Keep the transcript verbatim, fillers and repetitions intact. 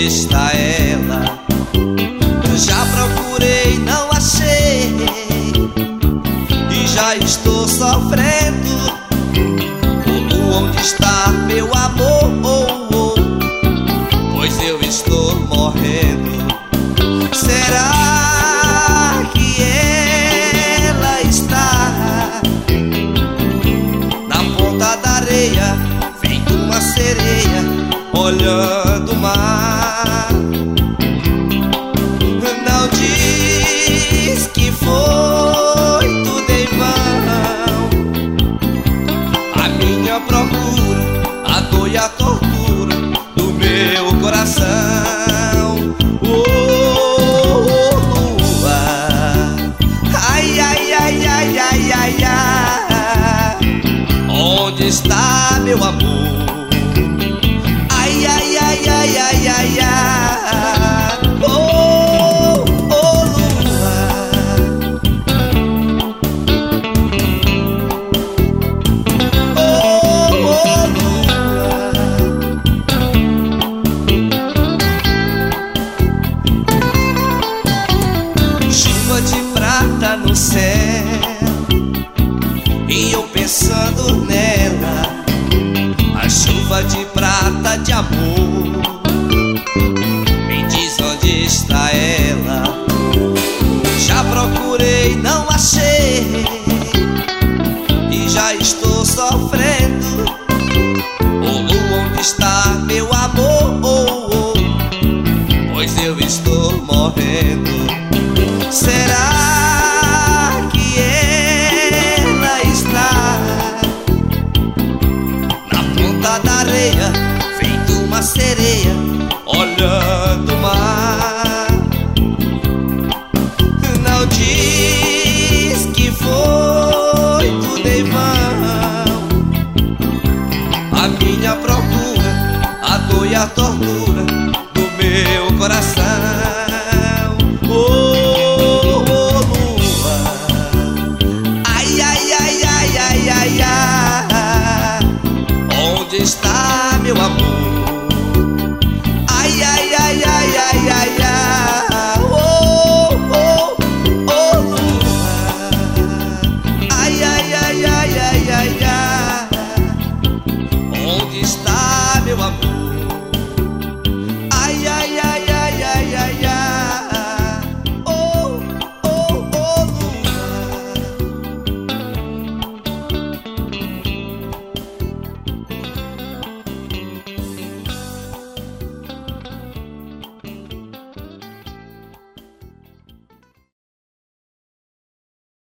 está ela? Já procurei, não achei, e já estou sofrendo. Oh, onde está meu amor? Oh, oh, pois eu estou morrendo. Será que ela está na ponta da areia, feito uma sereia, olhando o mar? Não diz que foi tudo em vão a minha procura, a dor e a tortura do meu coração. Oh, lua, ai, ai, ai, ai, ai, ai, ai, onde está meu amor? Ai, ai, ai, ai, ai, ai, ai, oh, oh, lua. Oh, oh, lua. Chuva de prata no céu, e eu pensando nela. A chuva de prata de amor, me diz onde está ela. Já procurei, não achei, e já estou sofrendo. Oh, lua, onde está meu amor? Oh, oh, pois eu estou morrendo. Será